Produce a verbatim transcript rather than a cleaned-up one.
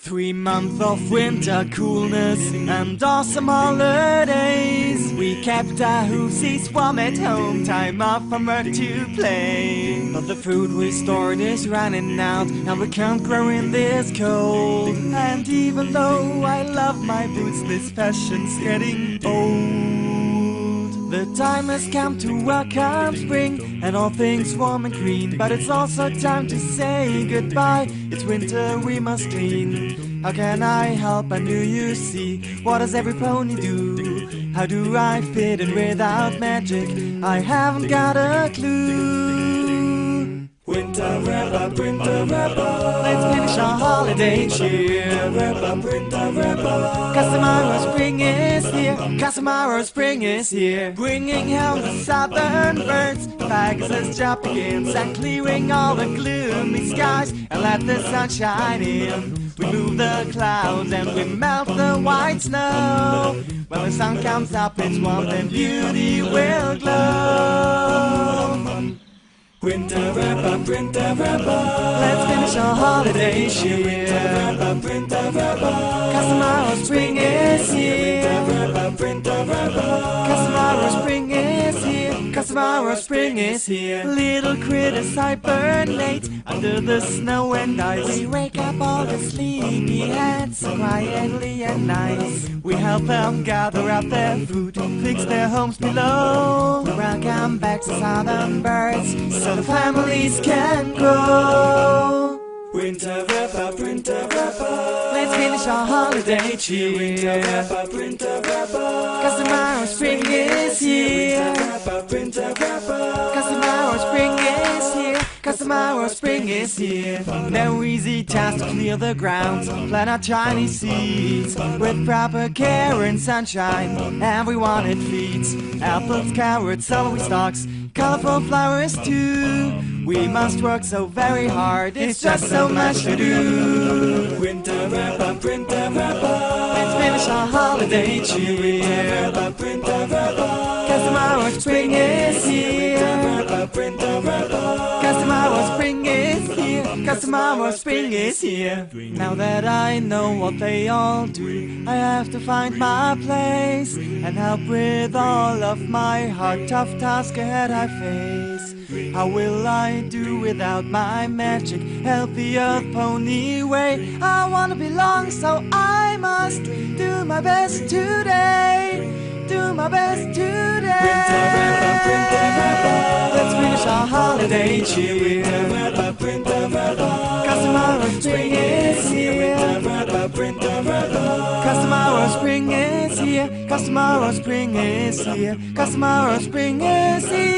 Three months of winter coolness and awesome holidays. We kept our hoosies warm at home, time off from work to play. But the food we stored is running out, and we can't grow in this cold. And even though I love my boots, this fashion's getting old. The time has come to welcome spring and all things warm and green. But it's also time to say goodbye. It's winter, we must clean. How can I help? I knew you see. What does every pony do? How do I fit in without magic? I haven't got a clue. Winter wrap up, winter wrap up. Let's finish our holiday cheer. Wrap up, winter wrap up. Cause tomorrow spring is here. Cause tomorrow spring is here. Bringing home the southern birds. Pegasus job begins and clearing all the gloomy skies. And let the sun shine in. We move the clouds and we melt the white snow. When the sun comes up, it's warm and beauty will glow. Winter wrap up, winter wrap up. Let's finish our holiday cheer. Winter wrap up, winter wrap up. Cause tomorrow spring is here. Winter wrap up, winter wrap up. Cause tomorrow spring is here. Cause tomorrow spring is here. Little critters hibernate under the snow and ice. We wake up all the sleepy heads quietly and nice. We help them gather up their food, fix their homes below. We welcome back to southern birds so the families can grow. Winter wrap up, winter wrap up. Let's finish our holiday cheer. Winter wrap up, winter wrap up. Cause tomorrow spring is here. Winter wrap up, winter wrap up. Cause tomorrow spring is here. Cause tomorrow spring is here. No easy task to clear the grounds, plant our tiny seeds with proper care and sunshine. Everyone it feeds. Apples, carrots, celery stalks, colorful flowers too. We must work so very hard, it's just so much to do. Winter wrap up, winter wrap up. Let's finish our holiday cheer. Winter wrap up, winter wrap up. Cause tomorrow spring is here. Winter wrap up, winter wrap up. Cause tomorrow spring is here. Cause tomorrow spring is here. Now that I know what they all do, I have to find my place and help with all of my heart. Tough task ahead I face. How will I do without my magic? Help the earth pony way. I wanna belong, so I must do my best today. Do my best today. Winter wrap up, winter wrap up. Let's finish our holiday cheer. Winter wrap up, winter wrap up. Cause tomorrow spring is here. Winter wrap up, winter wrap up. Cause tomorrow spring is here. Cause tomorrow spring is here. Cause tomorrow spring is here.